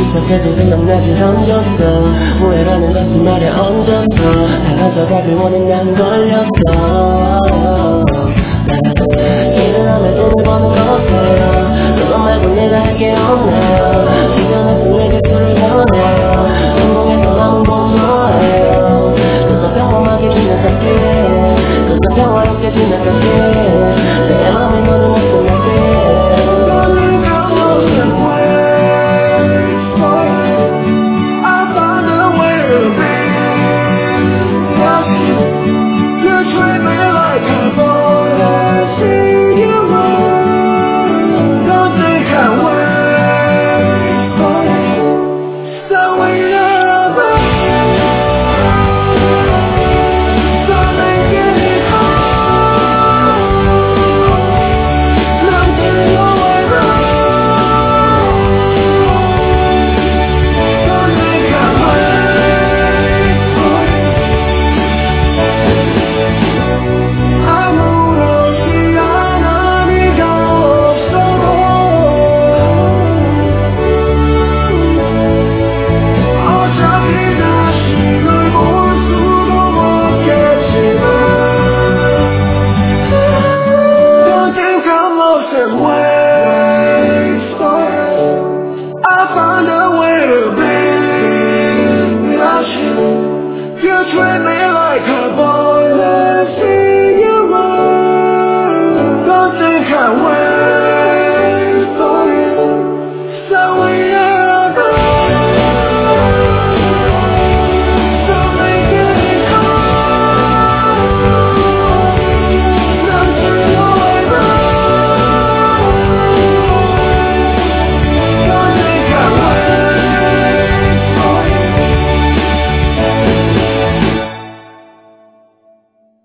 익숙해도 생각나지 던졌어 후회라는 것은 말에 얹었어 알아서 답을 원해 난 걸렸어 일을 하며 돈을 버는 것처럼 그것 말고 내가 할 게 없나요 주변에서 내게 술을 권해요 성공해서 남은 건 뭐예요 그저 평범하게 지나갈게 그저 평화롭게 지나갈게 내 맘에 너는 없어 내게 너는 감없는 treat me like a boy, let's see you run. Don't think I will.